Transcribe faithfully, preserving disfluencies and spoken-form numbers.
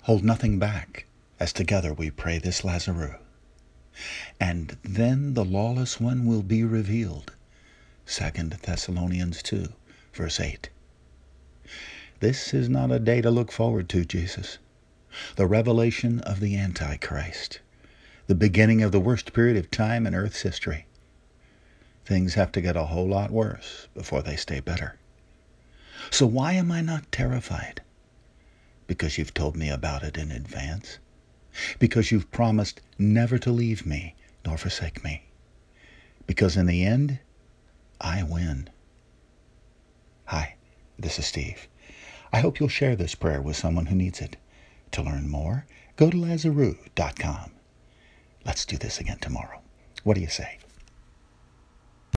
Hold nothing back, as together we pray this Lazarus. And then the lawless one will be revealed. Second Thessalonians two, verse eight. This is not a day to look forward to, Jesus. The revelation of the Antichrist. The beginning of the worst period of time in Earth's history. Things have to get a whole lot worse before they stay better. So why am I not terrified? Because you've told me about it in advance. Because you've promised never to leave me nor forsake me. Because in the end, I win. Hi, this is Steve. I hope you'll share this prayer with someone who needs it. To learn more, go to Lazarus dot com. Let's do this again tomorrow. What do you say?